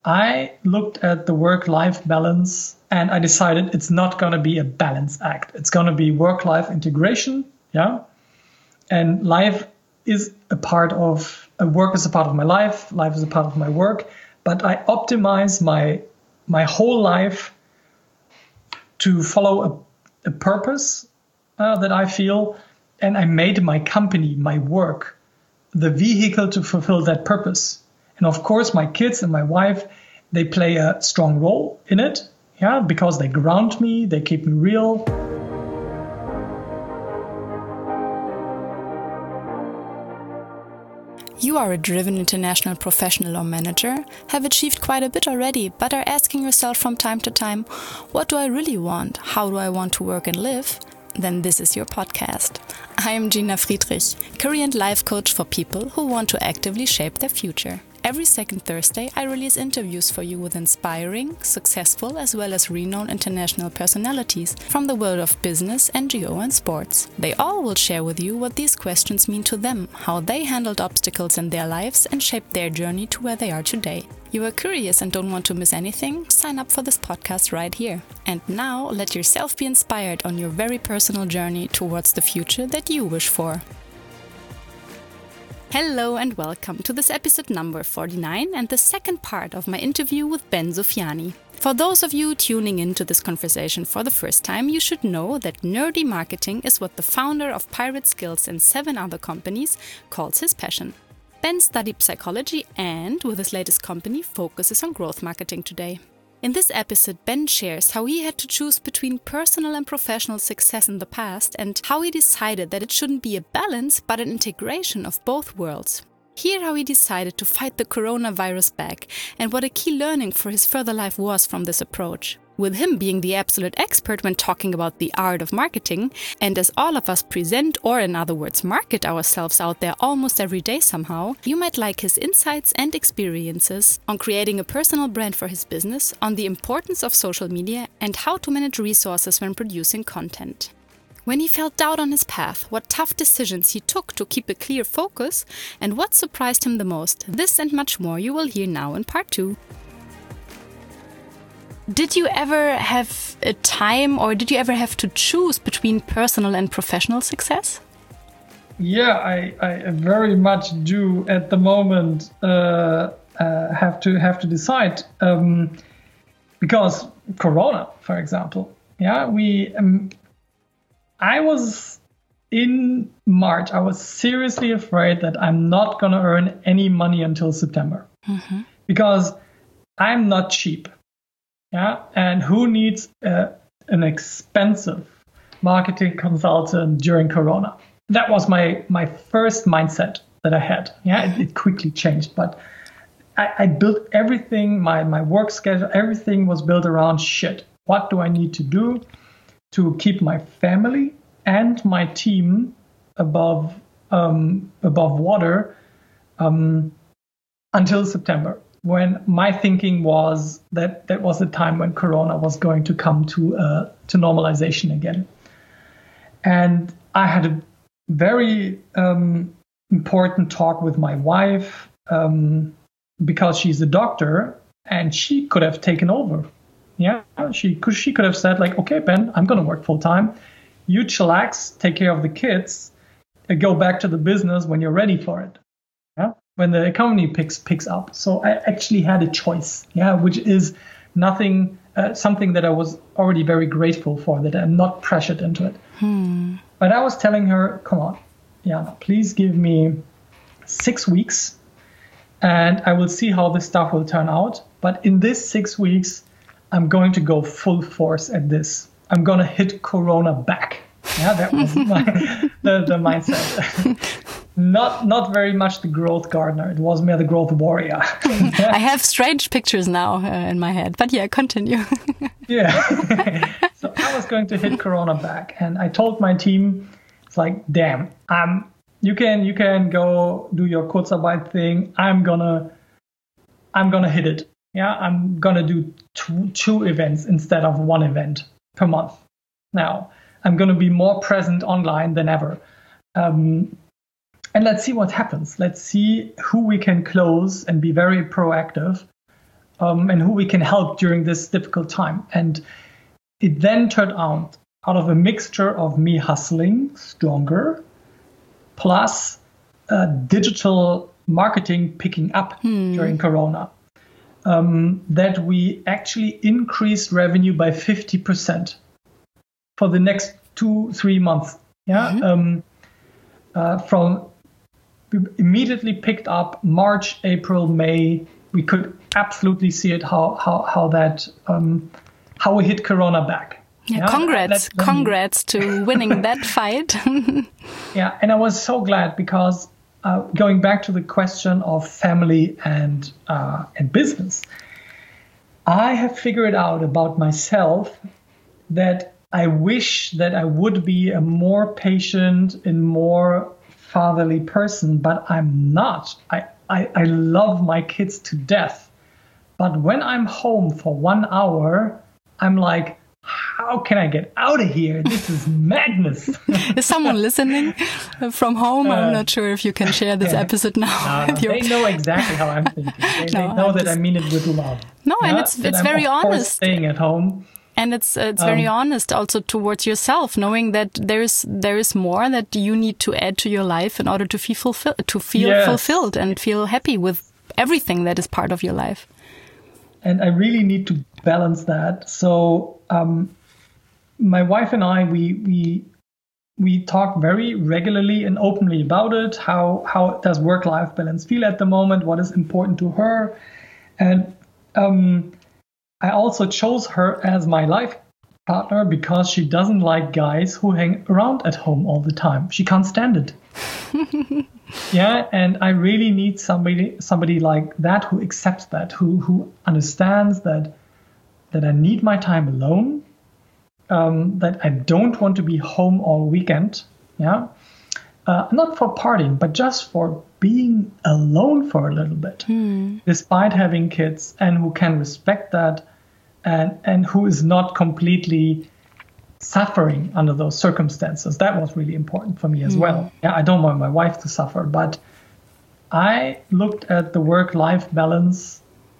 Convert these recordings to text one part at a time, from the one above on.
I looked at the work-life balance and I decided it's not going to be a balance act. It's going to be work-life integration. Yeah. And life is a part of work is a part of my life. Life is a part of my work. But I optimize my whole life to follow a purpose that I feel. And I made my company, my work, the vehicle to fulfill that purpose. And of course, my kids and my wife, they play a strong role in it, yeah, because they ground me, they keep me real. You are a driven international professional or manager, have achieved quite a bit already, but are asking yourself from time to time, what do I really want? How do I want to work and live? Then this is your podcast. I am Gina Friedrich, career and life coach for people who want to actively shape their future. Every second Thursday, I release interviews for you with inspiring, successful, as well as renowned international personalities from the world of business, NGO, and sports. They all will share with you what these questions mean to them, how they handled obstacles in their lives, and shaped their journey to where they are today. You are curious and don't want to miss anything? Sign up for this podcast right here. And now, let yourself be inspired on your very personal journey towards the future that you wish for. Hello and welcome to this episode number 49 and the second part of my interview with Ben Zofiani. For those of you tuning into this conversation for the first time, you should know that nerdy marketing is what the founder of Pirate Skills and 7 other companies calls his passion. Ben studied psychology and, with his latest company, focuses on growth marketing today. In this episode, Ben shares how he had to choose between personal and professional success in the past and how he decided that it shouldn't be a balance but an integration of both worlds. Hear how he decided to fight the coronavirus back and what a key learning for his further life was from this approach. With him being the absolute expert when talking about the art of marketing, and as all of us present or in other words market ourselves out there almost every day somehow, you might like his insights and experiences on creating a personal brand for his business, on the importance of social media and how to manage resources when producing content. When he felt doubt on his path, what tough decisions he took to keep a clear focus, and what surprised him the most, this and much more you will hear now in part 2. Did you ever have a time or did you ever have to choose between personal and professional success? Yeah, I very much do at the moment have to decide because Corona, for example. Yeah, I was in March. I was seriously afraid that I'm not going to earn any money until September because I'm not cheap. Yeah, and who needs an expensive marketing consultant during Corona? That was my first mindset that I had. Yeah, it quickly changed, but I built everything, my work schedule, everything was built around shit. What do I need to do to keep my family and my team above water until September? When my thinking was that was the time when Corona was going to come to normalization again. And I had a very important talk with my wife because she's a doctor and she could have taken over. Yeah, she could have said like, okay, Ben, I'm going to work full time. You chillax, take care of the kids, and go back to the business when you're ready for it. Yeah. When the economy picks up. So I actually had a choice, which is something that I was already very grateful for, that I'm not pressured into it. But I was telling her, come on, Jana, please give me 6 weeks and I will see how this stuff will turn out. But in this 6 weeks, I'm going to go full force at this. I'm going to hit Corona back. Yeah, that was the mindset. Not very much the growth gardener. It was more the growth warrior. I have strange pictures now in my head, but yeah, continue. Yeah. So I was going to hit Corona back, and I told my team, it's like, damn, you can go do your Kurzarbeit thing. I'm gonna hit it. Yeah, I'm gonna do two events instead of one event per month. Now I'm gonna be more present online than ever. And let's see what happens. Let's see who we can close and be very proactive and who we can help during this difficult time. And it then turned out of a mixture of me hustling stronger, plus digital marketing picking up during Corona, that we actually increased revenue by 50% for the next 2-3 months. We immediately picked up March, April, May. We could absolutely see it how we hit Corona back. Yeah, congrats to winning that fight. Yeah, and I was so glad because going back to the question of family and business, I have figured out about myself that I wish that I would be a more patient and more fatherly person, but I'm not. I love my kids to death. But when I'm home for 1 hour, I'm like, how can I get out of here? This is madness. Is someone listening from home? I'm not sure if you can share this episode now. No, they know exactly how I'm thinking. They know that I mean it with love. No, and it's very honest. Staying at home. And it's very honest also towards yourself, knowing that there is more that you need to add to your life in order to feel fulfilled and feel happy with everything that is part of your life. And I really need to balance that. So my wife and I, we talk very regularly and openly about it. How does work-life balance feel at the moment? What is important to her? And I also chose her as my life partner because she doesn't like guys who hang around at home all the time. She can't stand it. Yeah, and I really need somebody like that who accepts that, who understands that I need my time alone, that I don't want to be home all weekend. Yeah, not for partying, but just for being alone for a little bit, despite having kids, and who can respect that. And who is not completely suffering under those circumstances. That was really important for me as well. Yeah, I don't want my wife to suffer, but I looked at the work-life balance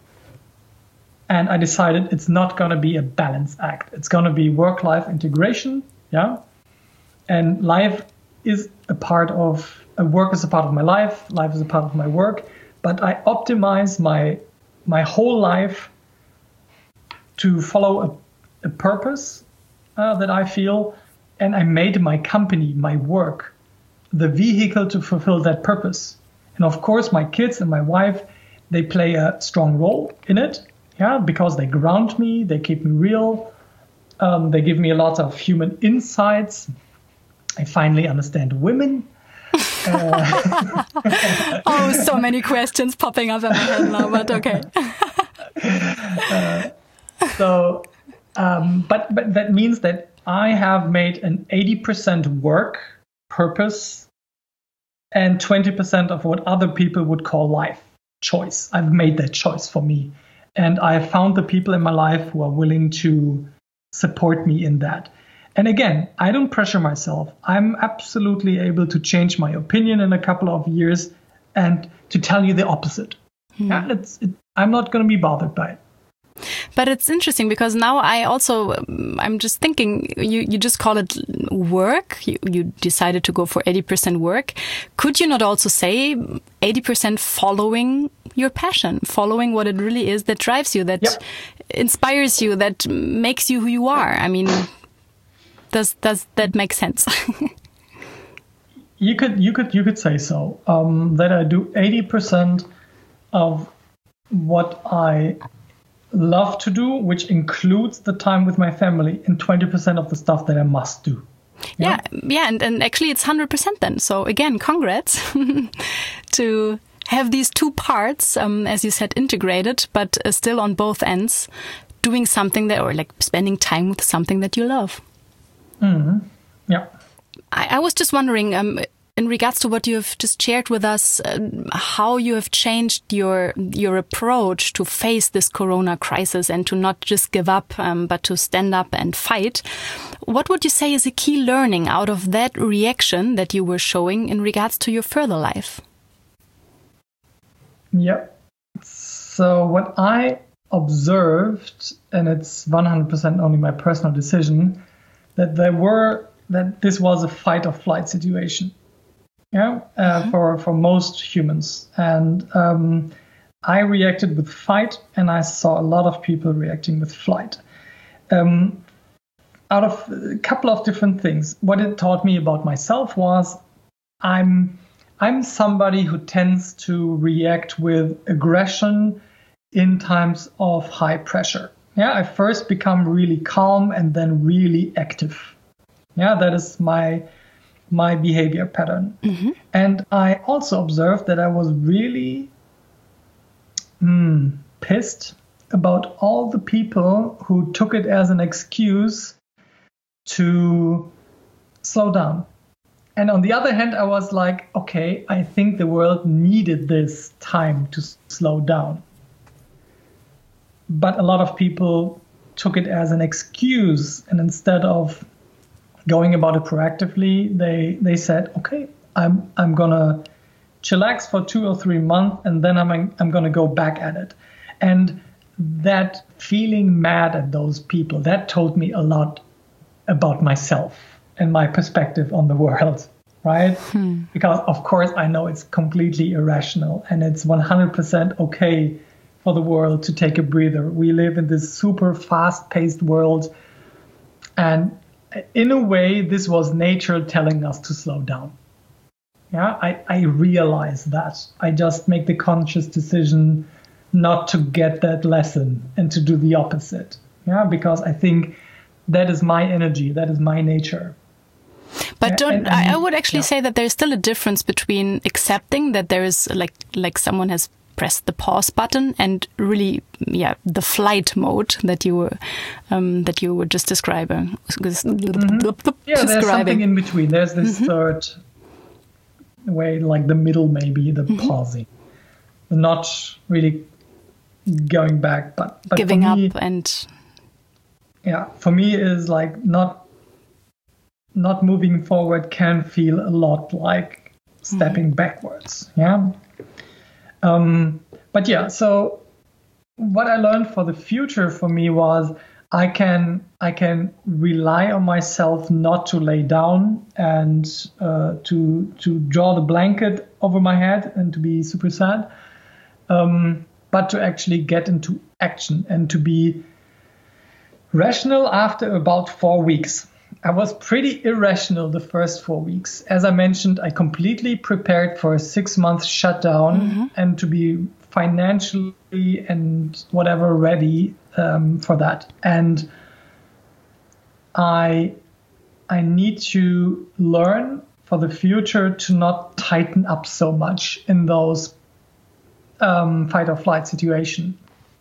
and I decided it's not going to be a balance act. It's going to be work-life integration. Yeah. And life is a part of, work is a part of my life. Life is a part of my work. But I optimize my whole life to follow a purpose that I feel, and I made my company, my work, the vehicle to fulfill that purpose. And of course, my kids and my wife, they play a strong role in it, yeah, because they ground me, they keep me real, they give me a lot of human insights. I finally understand women. Oh, so many questions popping up in my head now, but okay. So, but that means that I have made an 80% work purpose and 20% of what other people would call life choice. I've made that choice for me. And I have found the people in my life who are willing to support me in that. And again, I don't pressure myself. I'm absolutely able to change my opinion in a couple of years and to tell you the opposite. I'm not going to be bothered by it. But it's interesting because now I'm just thinking, you just call it work. You decided to go for 80% work. Could you not also say 80% following your passion, following what it really is that drives you, that inspires you, that makes you who you are? I mean, does that make sense? You could say so. That I do 80% of what I love to do, which includes the time with my family, and 20% of the stuff that I must do. Yeah, and actually it's 100% then. So again, congrats to have these two parts, as you said, integrated, but still on both ends, doing something that, or like spending time with something that you love. Mm-hmm. Yeah. I was just wondering, in regards to what you have just shared with us, how you have changed your approach to face this corona crisis and to not just give up, but to stand up and fight. What would you say is a key learning out of that reaction that you were showing in regards to your further life? Yeah. So what I observed, and it's 100% only my personal decision, that this was a fight or flight situation, for most humans. And I reacted with fight, and I saw a lot of people reacting with flight. Out of a couple of different things, what it taught me about myself was I'm somebody who tends to react with aggression in times of high pressure. I first become really calm and then really active. That is my behavior pattern. Mm-hmm. And I also observed that I was really pissed about all the people who took it as an excuse to slow down. And on the other hand, I was like, okay, I think the world needed this time to slow down. But a lot of people took it as an excuse, and instead of going about it proactively, they said, okay, I'm gonna chillax for 2 or 3 months, and then I'm gonna go back at it. And that feeling mad at those people, that told me a lot about myself and my perspective on the world, right? Because of course I know it's completely irrational, and it's 100% okay for the world to take a breather. We live in this super fast-paced world, and in a way, this was nature telling us to slow down. I realize that. I just make the conscious decision not to get that lesson and to do the opposite. Because I think that is my energy, that is my nature. But I would actually say that there's still a difference between accepting that there is like someone has pressed the pause button and really, the flight mode that you were just describing. There's something in between. There's this third way, like the middle, maybe the pausing, not really going back, but giving up and. Yeah, for me is like not moving forward can feel a lot like stepping backwards. So what I learned for the future for me was I can rely on myself not to lay down and to draw the blanket over my head and to be super sad, but to actually get into action and to be rational after about 4 weeks. I was pretty irrational the first 4 weeks. As I mentioned, I completely prepared for a 6-month shutdown and to be financially and whatever ready for that. And I need to learn for the future to not tighten up so much in those fight or flight situation.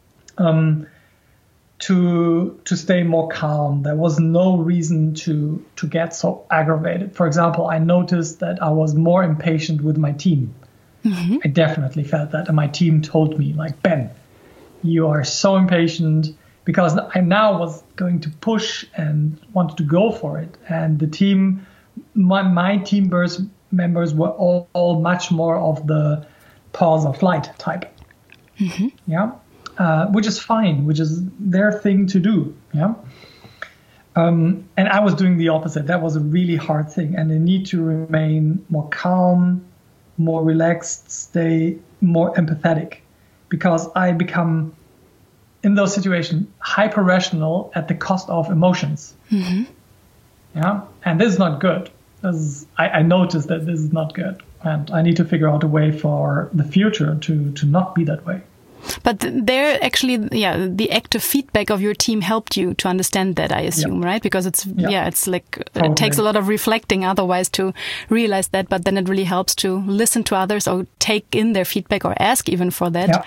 To stay more calm. There was no reason to get so aggravated. For example, I noticed that I was more impatient with my team. I definitely felt that. And my team told me, like, Ben, you are so impatient, because I now was going to push and wanted to go for it. And the team, my team members were all much more of the pause or flight type. Which is fine, which is their thing to do. And I was doing the opposite. That was a really hard thing. And I need to remain more calm, more relaxed, stay more empathetic, because I become, in those situations, hyper rational at the cost of emotions. And this is not good. I noticed that this is not good. And I need to figure out a way for the future to not be that way. But there actually, the active feedback of your team helped you to understand that, I assume, right? Because it's like totally. It takes a lot of reflecting otherwise to realize that, but then it really helps to listen to others or take in their feedback or ask even for that.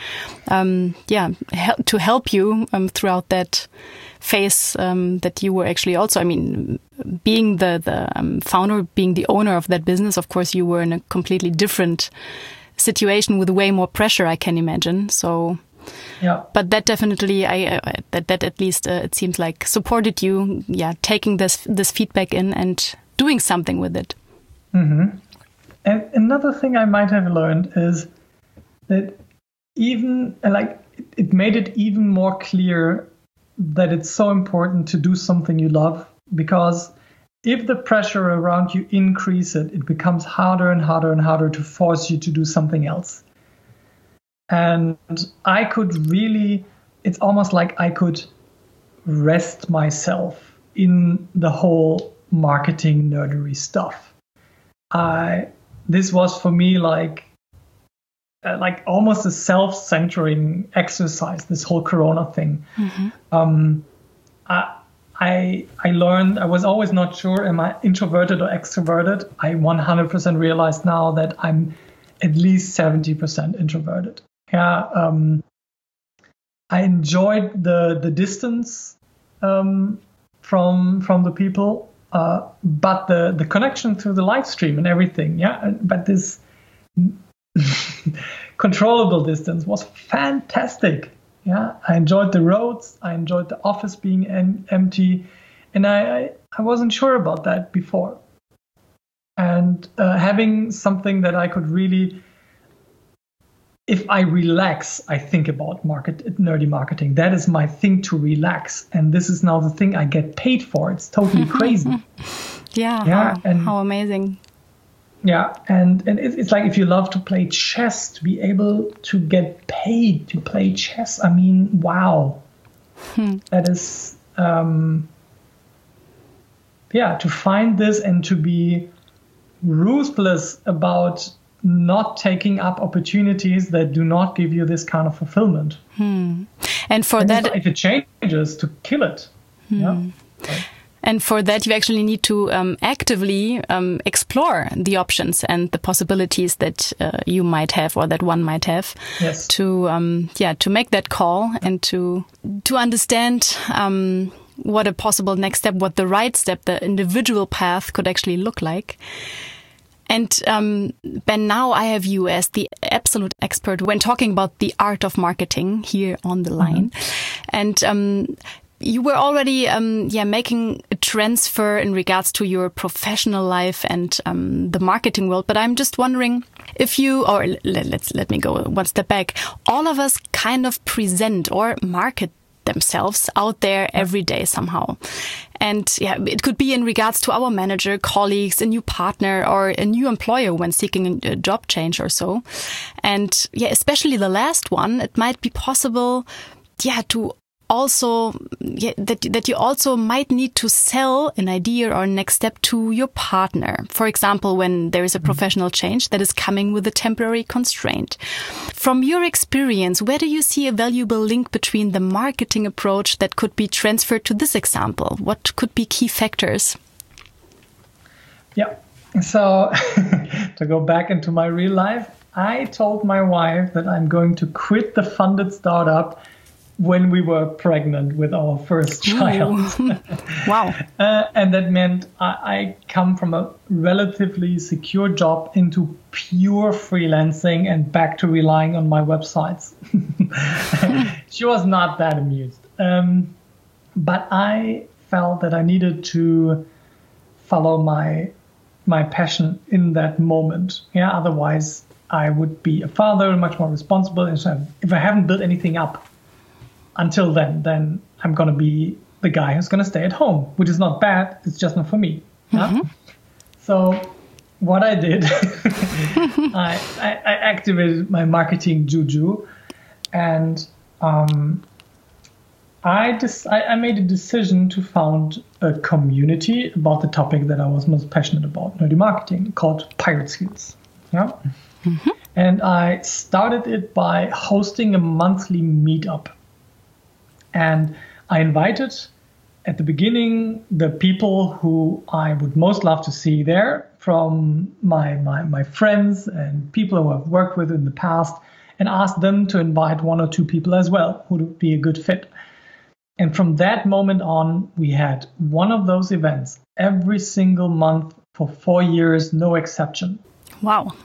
To help you throughout that phase that you were actually also, I mean, being the founder, being the owner of that business, of course, you were in a completely different situation with way more pressure, I can imagine. So, but that definitely, that at least it seems like supported you. Taking this feedback in and doing something with it. And another thing I might have learned is that even like it made it even more clear that it's so important to do something you love, because if the pressure around you increases, it becomes harder and harder and harder to force you to do something else. And I could really, it's almost like I could rest myself in the whole marketing nerdery stuff. This was for me like almost a self-centering exercise, this whole Corona thing. Mm-hmm. I learned, I was always not sure, am I introverted or extroverted? I 100% realized now that I'm at least 70% introverted. Yeah, I enjoyed the distance from the people, but the connection through the live stream and everything. Yeah, but this controllable distance was fantastic. Yeah, I enjoyed the roads. I enjoyed the office being empty, and I wasn't sure about that before. And having something that I could really, if I relax, I think about nerdy marketing. That is my thing, to relax, and this is now the thing I get paid for. It's totally crazy. Yeah. How amazing. Yeah, and it's like if you love to play chess, to be able to get paid to play chess. I mean, wow. That is, to find this and to be ruthless about not taking up opportunities that do not give you this kind of fulfillment. And for that, if it changes, to kill it. Yeah. And for that, you actually need to actively explore the options and the possibilities that you might have, or that one might have. Yes. To make that call and to understand what a possible next step, what the right step, the individual path could actually look like. And Ben, now I have you as the absolute expert when talking about the art of marketing here on the line. Mm-hmm. And you were already making a transfer in regards to your professional life and the marketing world. But I'm just wondering if you, or let me go one step back. All of us kind of present or market themselves out there every day somehow. And it could be in regards to our manager, colleagues, a new partner, or a new employer when seeking a job change or so. And especially the last one, it might be possible, to also, that you also might need to sell an idea or next step to your partner. For example, when there is a professional change that is coming with a temporary constraint. From your experience, where do you see a valuable link between the marketing approach that could be transferred to this example? What could be key factors? Yeah. So to go back into my real life, I told my wife that I'm going to quit the funded startup when we were pregnant with our first child. Wow. And that meant I come from a relatively secure job into pure freelancing and back to relying on my websites. She was not that amused. But I felt that I needed to follow my passion in that moment. Yeah, otherwise I would be a father, much more responsible. And so if I haven't built anything up until then I'm going to be the guy who's going to stay at home, which is not bad. It's just not for me. Mm-hmm. Yeah? So what I did, I activated my marketing juju, and I made a decision to found a community about the topic that I was most passionate about, nerdy marketing, called Pirate Skills. Yeah. Mm-hmm. And I started it by hosting a monthly meetup. And I invited at the beginning the people who I would most love to see there, from my friends and people who I've worked with in the past, and asked them to invite one or two people as well who would be a good fit. And from that moment on, we had one of those events every single month for 4 years, no exception. Wow.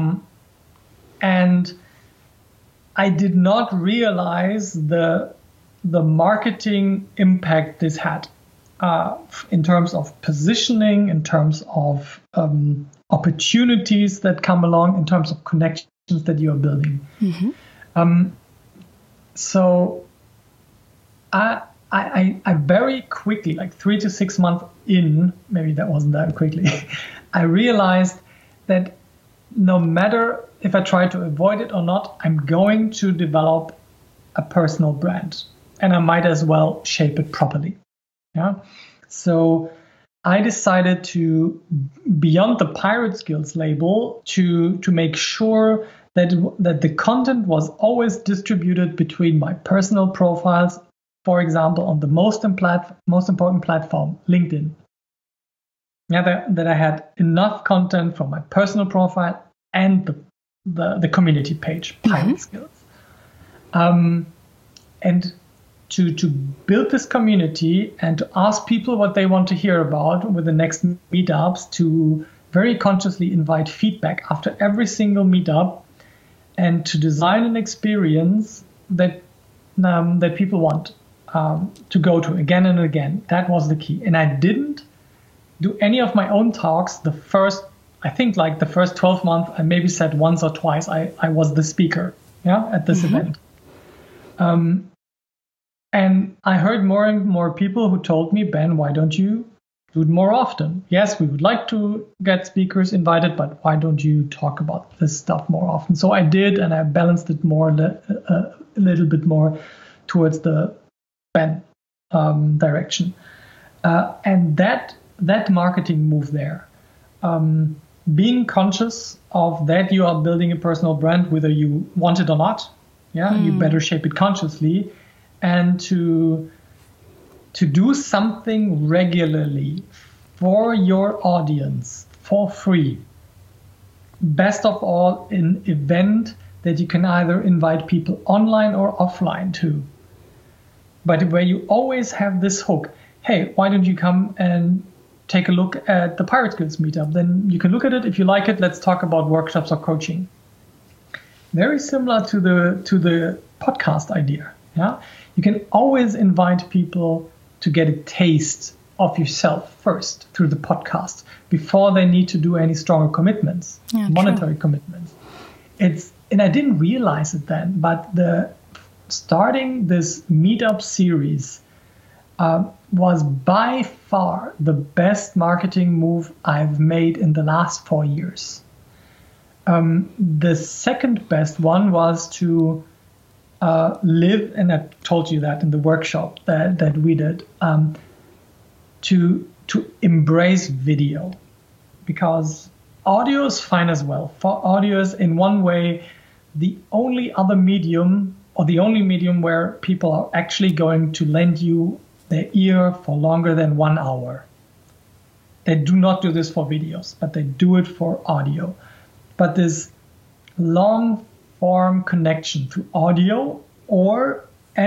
And I did not realize the marketing impact this had in terms of positioning, in terms of opportunities that come along, in terms of connections that you are building. Mm-hmm. So I very quickly, like 3 to 6 months in, maybe that wasn't that quickly, I realized that no matter if I try to avoid it or not, I'm going to develop a personal brand, and I might as well shape it properly. Yeah. So I decided to, beyond the Pirate Skills label, to make sure that the content was always distributed between my personal profiles, for example, on the most important platform, LinkedIn. Yeah, that I had enough content from my personal profile and the community page, Pirate Skills. And to build this community and to ask people what they want to hear about with the next meetups, to very consciously invite feedback after every single meetup, and to design an experience that people want to go to again and again. That was the key. And I didn't do any of my own talks the first 12 months. I maybe said once or twice I was the speaker, at this event. And I heard more and more people who told me, Ben, why don't you do it more often? Yes, we would like to get speakers invited, but why don't you talk about this stuff more often? So I did, and I balanced it more a little bit more towards the Ben direction. And that marketing move there, being conscious of that you are building a personal brand, whether you want it or not, you better shape it consciously, and to do something regularly for your audience for free. Best of all, an event that you can either invite people online or offline to, but where you always have this hook. Hey, why don't you come and take a look at the Pirate Skills meetup? Then you can look at it. If you like it, let's talk about workshops or coaching. Very similar to the podcast idea. Yeah, you can always invite people to get a taste of yourself first through the podcast before they need to do any stronger commitments, monetary commitments. And I didn't realize it then, but starting this meetup series was by far the best marketing move I've made in the last 4 years. The second best one was to live, and I told you that in the workshop that we did, to embrace video, because audio is fine as well. For audio is in one way the only other medium, or the only medium where people are actually going to lend you their ear for longer than 1 hour. They do not do this for videos, but they do it for audio. But this long form connection through audio or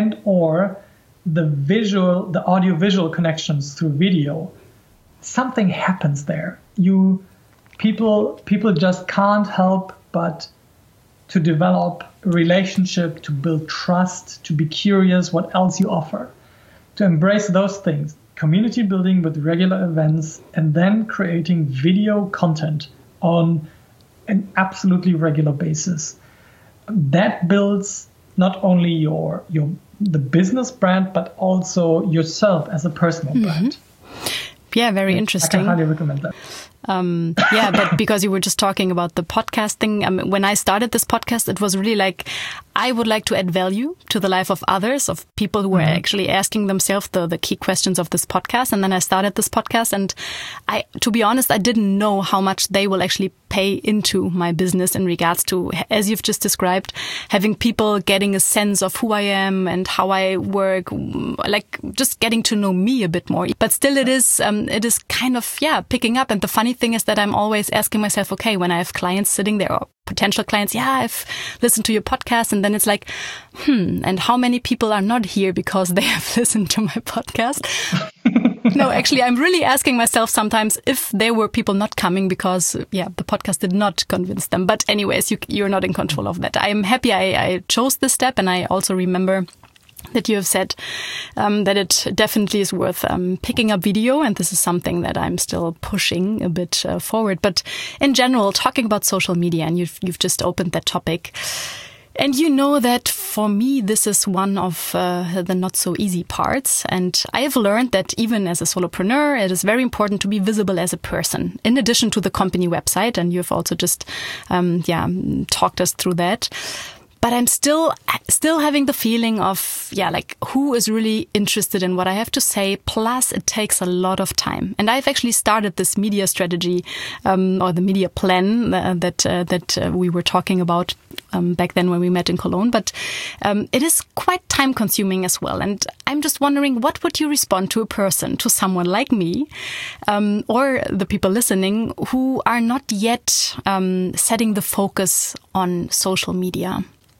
the audio visual connections through video, something happens there. People just can't help but to develop a relationship, to build trust, to be curious what else you offer, to embrace those things, community building with regular events, and then creating video content on an absolutely regular basis. That builds not only the business brand, but also yourself as a personal brand. Yeah, very interesting. I can highly recommend that. But because you were just talking about the podcast thing, when I started this podcast, it was really like, I would like to add value to the life of others, of people who were actually asking themselves the key questions of this podcast. And then I started this podcast, and to be honest, I didn't know how much they will actually pay into my business in regards to, as you've just described, having people getting a sense of who I am and how I work, like just getting to know me a bit more. But still it is kind of, picking up. And the funny thing is that I'm always asking myself, okay, when I have clients sitting there or potential clients, I've listened to your podcast, and then it's like, and how many people are not here because they have listened to my podcast? No, actually, I'm really asking myself sometimes if there were people not coming because, the podcast did not convince them. But anyways, you're not in control of that. I'm happy I chose this step, and I also remember that you have said that it definitely is worth picking up video, and this is something that I'm still pushing a bit forward. But in general, talking about social media, and you've just opened that topic, And you know that for me, this is one of the not so easy parts. And I have learned that even as a solopreneur, it is very important to be visible as a person, in addition to the company website. And you've also just, talked us through that. But I'm still having the feeling of, like who is really interested in what I have to say. Plus, it takes a lot of time. And I've actually started this media strategy or the media plan that we were talking about back then when we met in Cologne. But it is quite time consuming as well. And I'm just wondering, what would you respond to to someone like me or the people listening who are not yet setting the focus on social media?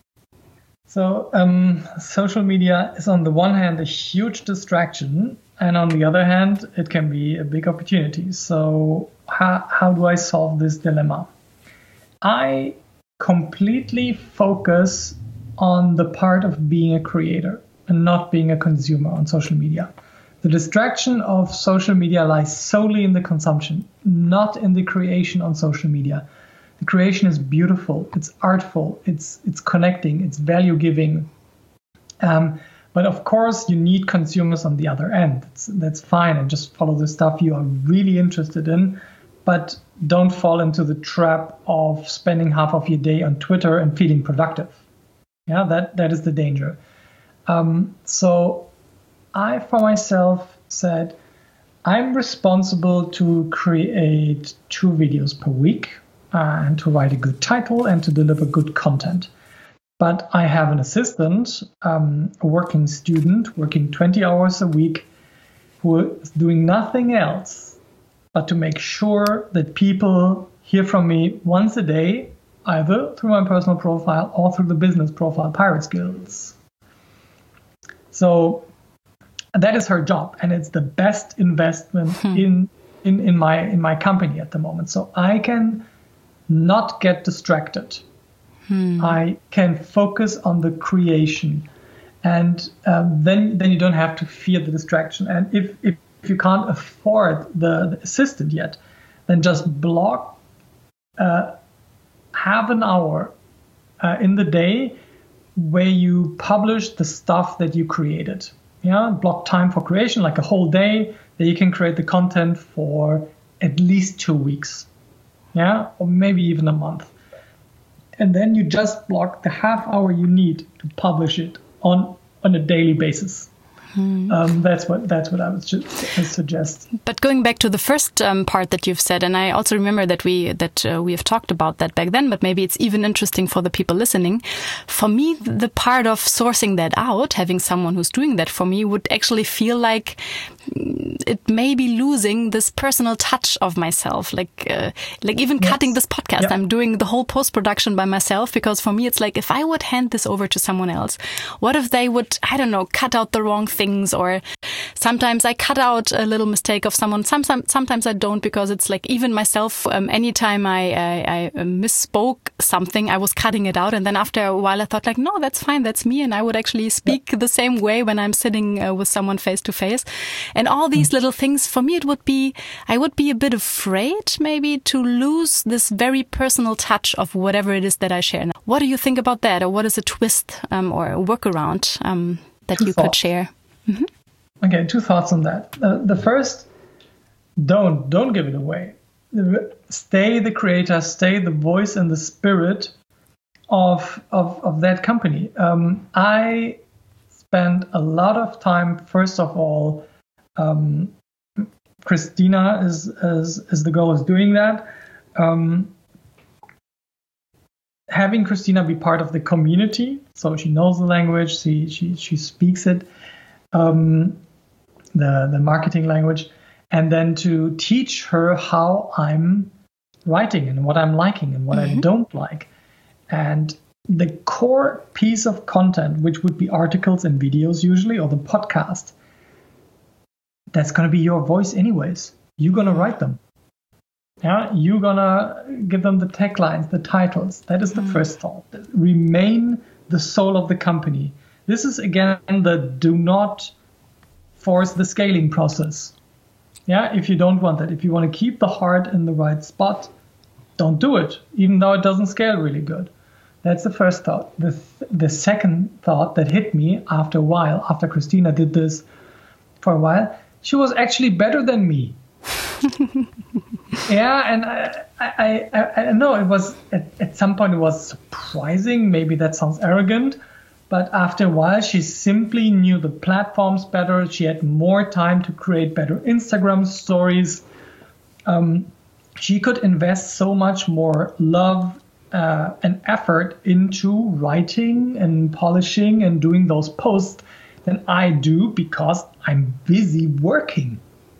So social media is on the one hand a huge distraction, and on the other hand, it can be a big opportunity. So how do I solve this dilemma? I completely focus on the part of being a creator and not being a consumer on social media. The distraction of social media lies solely in the consumption, not in the creation on social media. The creation is beautiful, it's artful, it's connecting, it's value giving. But of course, you need consumers on the other end. That's fine, and just follow the stuff you are really interested in. But don't fall into the trap of spending half of your day on Twitter and feeling productive. Yeah, that is the danger. So I, for myself, said I'm responsible to create 2 videos per week. And to write a good title and to deliver good content. But I have an assistant, a working student, working 20 hours a week, who is doing nothing else but to make sure that people hear from me once a day, either through my personal profile or through the business profile, Pirate Skills. So that is her job, and it's the best investment in my company at the moment. So I can not get distracted. I can focus on the creation, and then you don't have to fear the distraction. And if you can't afford the assistant yet, then just block half an hour in the day where you publish the stuff that you created. Block time for creation, like a whole day, that you can create the content for at least 2 weeks. Or maybe even a month. And then you just block the half hour you need to publish it on a daily basis. That's what I would suggest. But going back to the first part that you've said, and I also remember that we have talked about that back then, but maybe it's even interesting for the people listening. For me, the part of sourcing that out, having someone who's doing that for me, would actually feel like it may be losing this personal touch of myself, like even cutting this podcast. Yep. I'm doing the whole post-production by myself, because for me it's like, if I would hand this over to someone else, what if they would, I don't know, cut out the wrong things, or sometimes I cut out a little mistake of someone. Sometimes I don't, because it's like, even myself, anytime I misspoke something, I was cutting it out, and then after a while I thought like, no, that's fine, that's me, and I would actually speak the same way when I'm sitting with someone face to face. And all these little things, for me, I would be a bit afraid maybe to lose this very personal touch of whatever it is that I share. Now, what do you think about that? Or what is a twist or a workaround that you could share? Mm-hmm. Okay, 2 thoughts on that. The first, don't give it away. Stay the creator, stay the voice and the spirit of that company. I spend a lot of time, first of all, Christina is the girl who's doing that. Having Christina be part of the community, so she knows the language, she speaks it, the marketing language, and then to teach her how I'm writing and what I'm liking and what I don't like. And the core piece of content, which would be articles and videos usually, or the podcast, that's going to be your voice anyways. You're going to write them. Yeah, you're going to give them the taglines, the titles. That is the first thought. Remain the soul of the company. This is, again, the do not force the scaling process. Yeah, if you don't want that. If you want to keep the heart in the right spot, don't do it, even though it doesn't scale really good. That's the first thought. The second thought that hit me after a while, after Christina did this for a while, she was actually better than me. Yeah, and I know it was at some point it was surprising. Maybe that sounds arrogant, but after a while, she simply knew the platforms better. She had more time to create better Instagram stories. She could invest so much more love and effort into writing and polishing and doing those posts than I do because I'm busy working.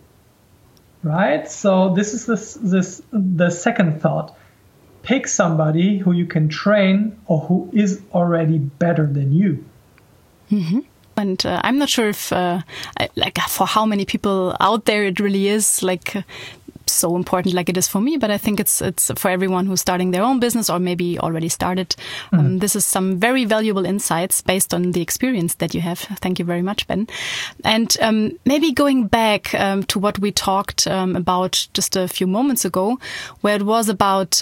Right? So this is the second thought. Pick somebody who you can train or who is already better than you. Mm-hmm. And I'm not sure if, for how many people out there it really is so important like it is for me, but I think it's for everyone who's starting their own business or maybe already started. This is some very valuable insights based on the experience that you have. Thank you very much, Ben. And maybe going back to what we talked about just a few moments ago, where it was about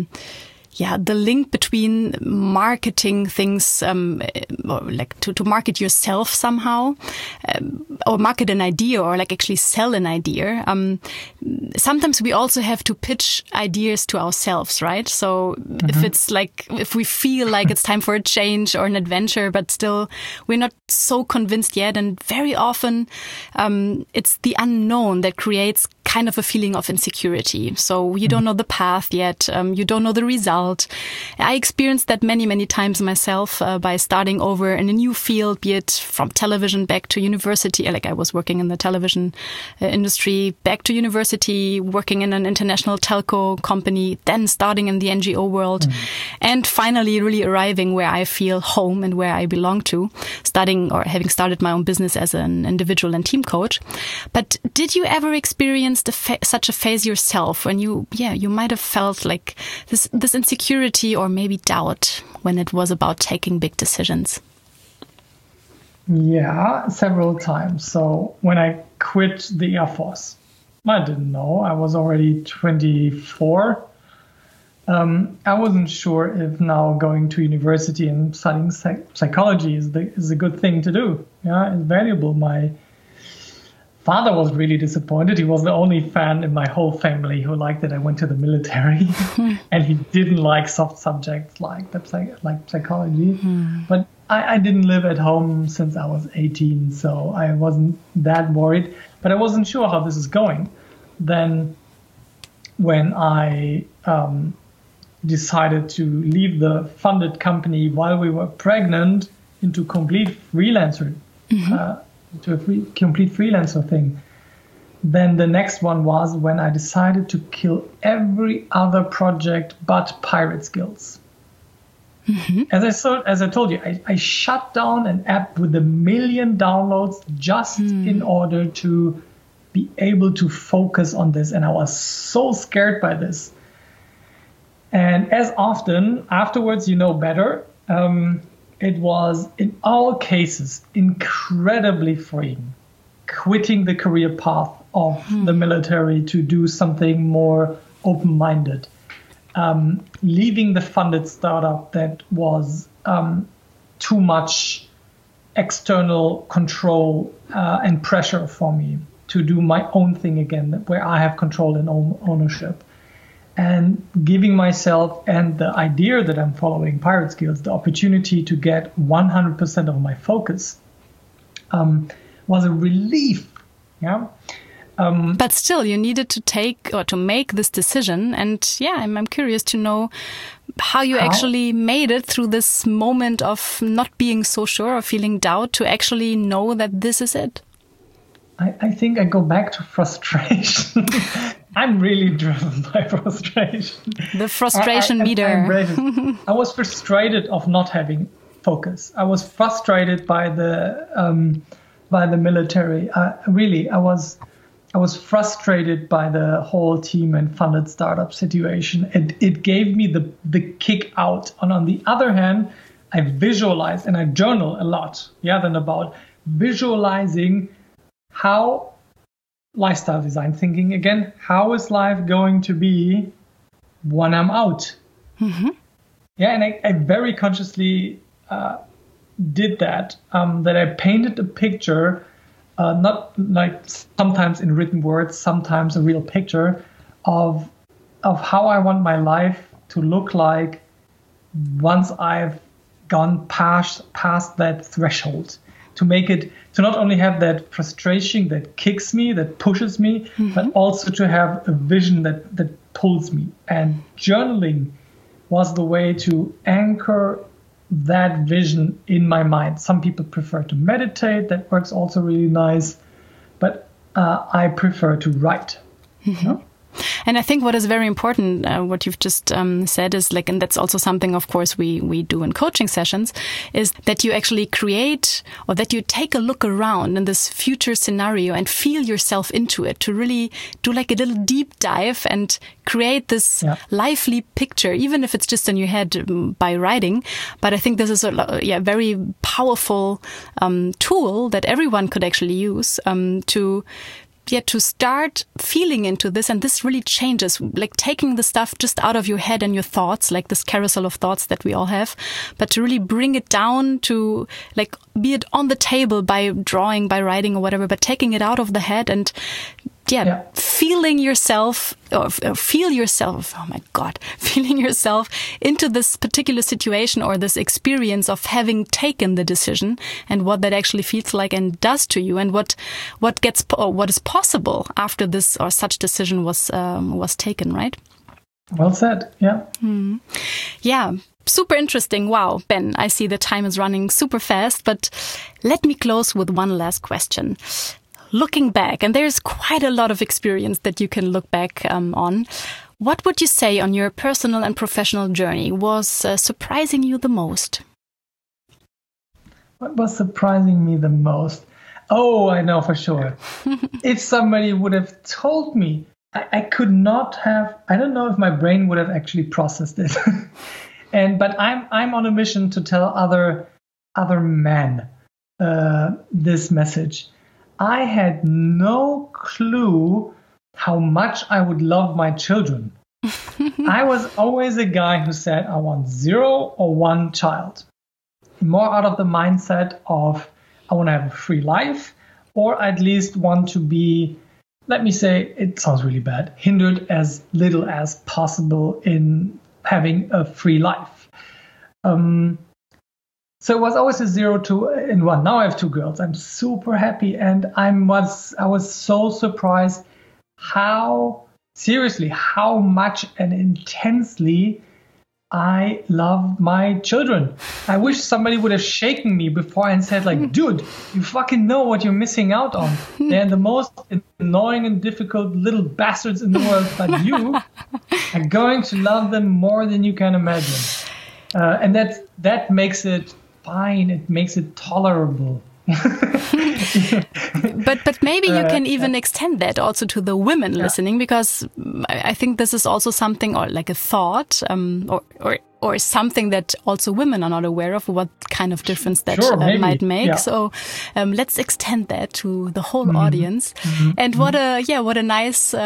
the link between marketing things, or to market yourself somehow, or market an idea, or actually sell an idea. Sometimes we also have to pitch ideas to ourselves, right? So if it's if we feel like it's time for a change or an adventure, but still we're not so convinced yet, and very often it's the unknown that creates kind of a feeling of insecurity. So you don't know the path yet. You don't know the result. I experienced that many, many times myself by starting over in a new field, be it from television back to university. I was working in the television industry, back to university, working in an international telco company, then starting in the NGO world, and finally really arriving where I feel home and where I belong to, having started my own business as an individual and team coach. But did you ever experience such a phase yourself when you might have felt like this insecurity or maybe doubt when it was about taking big decisions? Yeah, several times. So when I quit the Air Force, I didn't know. I was already 24. I wasn't sure if now going to university and studying psychology is a good thing to do. Yeah, it's valuable. My father was really disappointed. He was the only fan in my whole family who liked that I went to the military, and he didn't like soft subjects like psychology. But I didn't live at home since I was 18, so I wasn't that worried. But I wasn't sure how this is going. Then when I decided to leave the funded company while we were pregnant into complete freelancer, to a complete freelancer thing. Then the next one was when I decided to kill every other project but Pirate Skills. As I told you, I shut down an app with 1 million downloads just in order to be able to focus on this. And I was so scared by this. And as often afterwards, you know better, it was, in all cases, incredibly freeing. Quitting the career path of the military to do something more open-minded. Leaving the funded startup that was too much external control and pressure for me to do my own thing again, where I have control and ownership. And giving myself and the idea that I'm following, Pirate Skills, the opportunity to get 100% of my focus was a relief. Yeah. But still, you needed to take or to make this decision. And I'm curious to know how you actually made it through this moment of not being so sure or feeling doubt to actually know that this is it. I think I go back to frustration. I'm really driven by frustration. The frustration meter. I was frustrated of not having focus. I was frustrated by the military. I was frustrated by the whole team and funded startup situation. It gave me the kick out. And on the other hand, I visualize and I journal a lot. Then about visualizing how lifestyle design thinking again. How is life going to be when I'm out? Yeah, and I very consciously did that. That I painted a picture, not like sometimes in written words, sometimes a real picture of how I want my life to look like once I've gone past that threshold. To not only have that frustration that kicks me, that pushes me, but also to have a vision that pulls me. And journaling was the way to anchor that vision in my mind. Some people prefer to meditate. That works also really nice. But I prefer to write. You know? And I think what is very important, what you've just said is like, and that's also something, of course, we do in coaching sessions, is that you actually create or that you take a look around in this future scenario and feel yourself into it, to really do like a little deep dive and create this lively picture, even if it's just in your head by writing. But I think this is a very powerful tool that everyone could actually use to start feeling into this. And this really changes, like taking the stuff just out of your head and your thoughts, like this carousel of thoughts that we all have, but to really bring it down to like, be it on the table by drawing, by writing or whatever, but taking it out of the head and feeling yourself or feel yourself, feeling yourself into this particular situation or this experience of having taken the decision and what that actually feels like and does to you, and what is possible after this or such decision was taken, right? Well said. Yeah. Yeah. Super interesting. Wow, Ben, I see the time is running super fast, but let me close with one last question. Looking back, and there's quite a lot of experience that you can look back on, what would you say on your personal and professional journey was surprising you the most? What was surprising me the most? Oh, I know for sure. If somebody would have told me, I could not have, I don't know if my brain would have actually processed it. But I'm on a mission to tell other men this message. I had no clue how much I would love my children. I was always a guy who said I want 0 or 1 child. More out of the mindset of I want to have a free life, or at least want to be, let me say, it sounds really bad, hindered as little as possible in having a free life. So it was always a 0, 2, and 1. Now I have 2 girls. I'm super happy, and I was so surprised how much and intensely I love my children. I wish somebody would have shaken me before and said, like, dude, you fucking know what you're missing out on. They're the most annoying and difficult little bastards in the world, but you are going to love them more than you can imagine. And that makes it fine. It makes it tolerable. But maybe you can even extend that also to the women listening, because I think this is also something, or like a thought, or something that also women are not aware of, what kind of difference that might make. Yeah. So let's extend that to the whole audience. And what a nice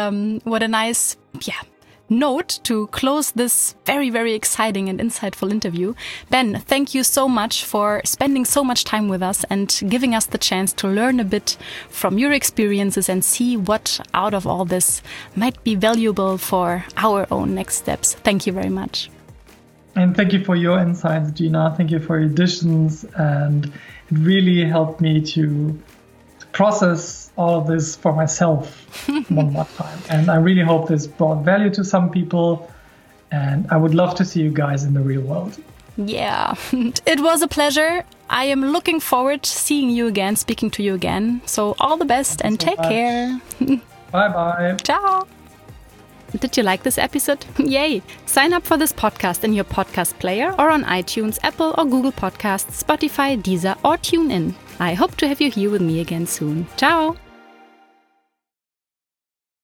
note to close this very, very exciting and insightful interview. Ben, thank you so much for spending so much time with us and giving us the chance to learn a bit from your experiences and see what out of all this might be valuable for our own next steps. Thank you very much. And thank you for your insights, Gina. Thank you for your additions. And it really helped me to process all of this for myself one more time. And I really hope this brought value to some people. And I would love to see you guys in the real world. Yeah, it was a pleasure. I am looking forward to seeing you again, speaking to you again. So all the best and take care. Bye-bye. Ciao. Did you like this episode? Yay! Sign up for this podcast in your podcast player or on iTunes, Apple or Google Podcasts, Spotify, Deezer or TuneIn. I hope to have you here with me again soon. Ciao!